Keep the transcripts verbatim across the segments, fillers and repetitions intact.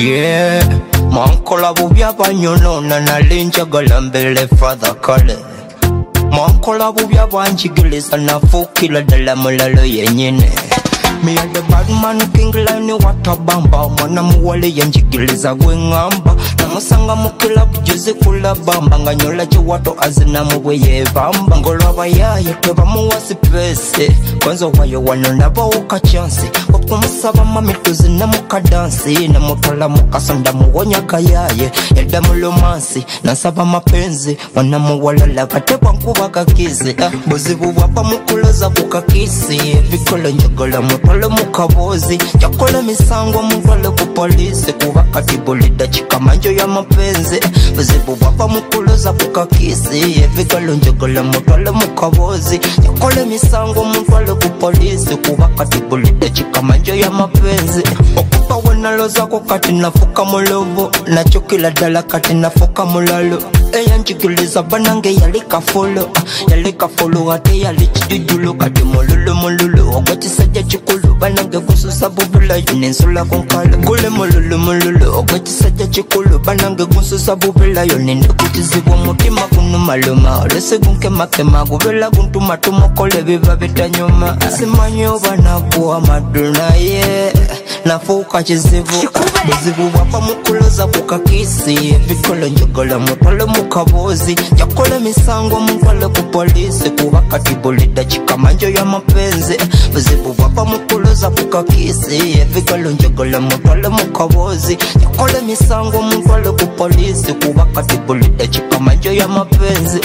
Yeah, mankola bubya banyonona nalinjagala mbele father kale. Mankola bubya banjigiliza nafukila dala mulalo yenyine. Me a the bad man king line watabamba mwana muwale yanjigiliza gwengamba namusanga mukila bujuzi kula bamba nganyola chiwato azina mubweye bamba ngolaba yaye teba muwasi pese kwanza wayo wanona bawuka chance wakumusaba mamituzi na mukadansi na mutola mukasanda muwonya kayaye yada mulomansi nasaba mapenzi wana muwalala kateba nkuba kakizi buzibu wapa mukuloza kukakisi vikolo njogola mutola mukabozi yakola misango muvale ku police kuba katibulida chikamanjo ya mapenzi buzibu wapa mukuloza kukakisi vikolo njogola mutola mukabozi yakola misango muvale ku police kuba katibulida chikamanjo ya mapenzi okupa wenaloza ko kati nafuka mulobo nacho kila dala kati nafuka mulalo eyanjigiliza banange yalika follow yalika follow ate yalichidudulo kati mululu mululu ogati sajja chikulu banange gususa bubula yinensula konkala gule mululu mululu ogati sajja chikulu banange gususa bubula yonende kutizibwa mutima kunu maluma lese gunke makema gubela guntu matumo kole biba bitanyuma simanyo banakuwa maduna ye nafuka chizivu buzibu wapa mukuloza kukakisi vikolo njogola mutole mukabozi yakola misango muvale ku polisi kuba katibulida chikamanjo ya mapenzi buzibu wapa mukuloza kukakisi vikolo njogola mutole mukabozi yakola misango muvale ku polisi kuba katibulida chikamanjo ya mapenzi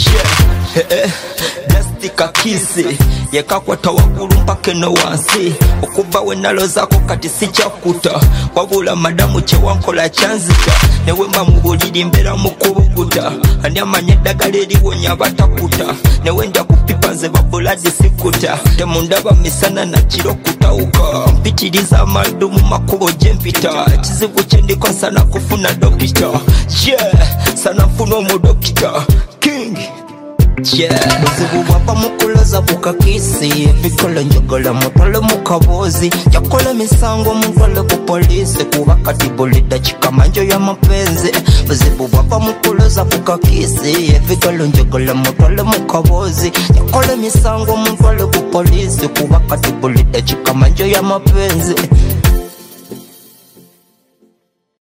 yeah. Dastika kisi yekakwata wakulu mpake no wansi okuba wenaloza ko kati sichakuta wabula madamu che wankola chanzika newemba mubulidi mbera mukubuguta ani amanye dagala eriwonya batakuta newenda kupipa nze babuladi sikuta temundaba misana na kiro kutauka mpitiriza amaldu mu makubo jempita kizibu kyendiko sana kufuna dokita yeah sana mfuno mu dokita king yeah buzibu wapa mukuloza kukakisi vikolo njogola mutole mukabozi yakola misango muvale ku polisi kuba katibulida chikamanjo ya mapenzi buzibu wapa mukuloza kukakisi vikolo njogola mutole mukabozi yakola misango muvale ku polisi kuba katibulida chikamanjo ya mapenzi